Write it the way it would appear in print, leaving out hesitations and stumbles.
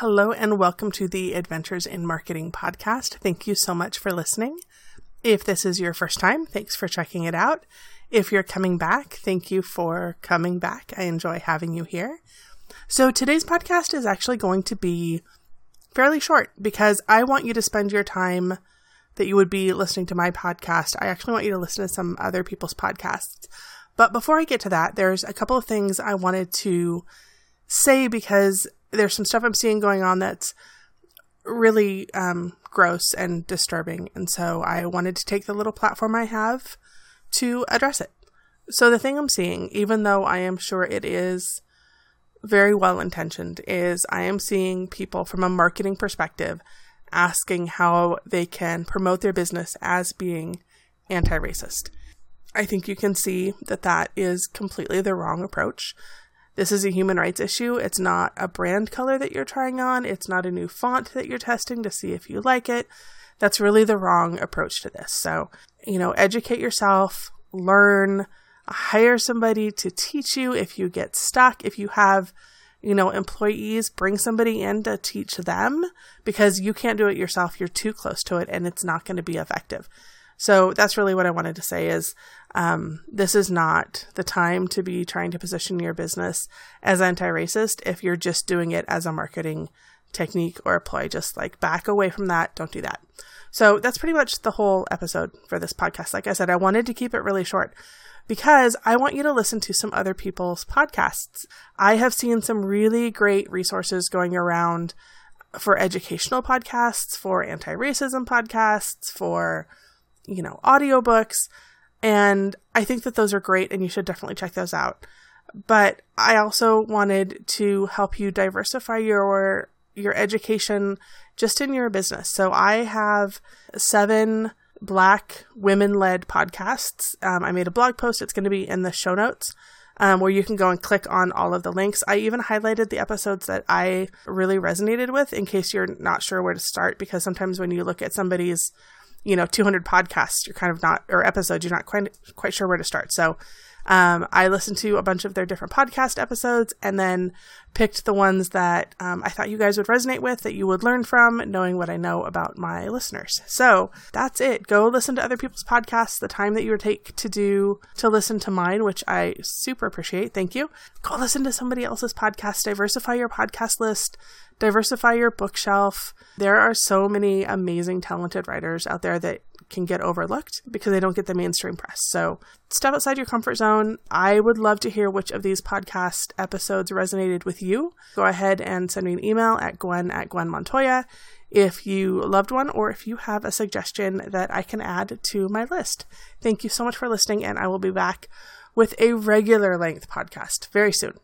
Hello and welcome to the Adventures in Marketing podcast. Thank you so much for listening. If this is your first time, thanks for checking it out. If you're coming back, thank you for coming back. I enjoy having you here. So today's podcast is actually going to be fairly short because I want you to spend your time that you would be listening to my podcast. I actually want you to listen to some other people's podcasts. But before I get to that, there's a couple of things I wanted to say because there's some stuff I'm seeing going on that's really gross and disturbing. And so I wanted to take the little platform I have to address it. So the thing I'm seeing, even though I am sure it is very well intentioned, is I am seeing people from a marketing perspective asking how they can promote their business as being anti-racist. I think you can see that that is completely the wrong approach. This is a human rights issue. It's not a brand color that you're trying on. It's not a new font that you're testing to see if you like it. That's really the wrong approach to this. So, educate yourself, learn, hire somebody to teach you if you get stuck. If you have, employees, bring somebody in to teach them because you can't do it yourself. You're too close to it and it's not going to be effective. So that's really what I wanted to say is this is not the time to be trying to position your business as anti-racist if you're just doing it as a marketing technique or a ploy. Just back away from that. Don't do that. So that's pretty much the whole episode for this podcast. Like I said, I wanted to keep it really short because I want you to listen to some other people's podcasts. I have seen some really great resources going around for educational podcasts, for anti-racism podcasts, for audiobooks. And I think that those are great and you should definitely check those out. But I also wanted to help you diversify your education just in your business. So I have 7 Black women-led podcasts. I made a blog post. It's going to be in the show notes where you can go and click on all of the links. I even highlighted the episodes that I really resonated with in case you're not sure where to start, because sometimes when you look at somebody's 200 podcasts, you're kind of not, or episodes, you're not quite sure where to start. So I listened to a bunch of their different podcast episodes and then picked the ones that I thought you guys would resonate with, that you would learn from, knowing what I know about my listeners. So that's it. Go listen to other people's podcasts, the time that you would take to listen to mine, which I super appreciate. Thank you. Go listen to somebody else's podcast. Diversify your podcast list. Diversify your bookshelf. There are so many amazing, talented writers out there that can get overlooked because they don't get the mainstream press. So step outside your comfort zone. I would love to hear which of these podcast episodes resonated with you. Go ahead and send me an email at Gwen@GwenMontoya if you loved one or if you have a suggestion that I can add to my list. Thank you so much for listening, and I will be back with a regular length podcast very soon.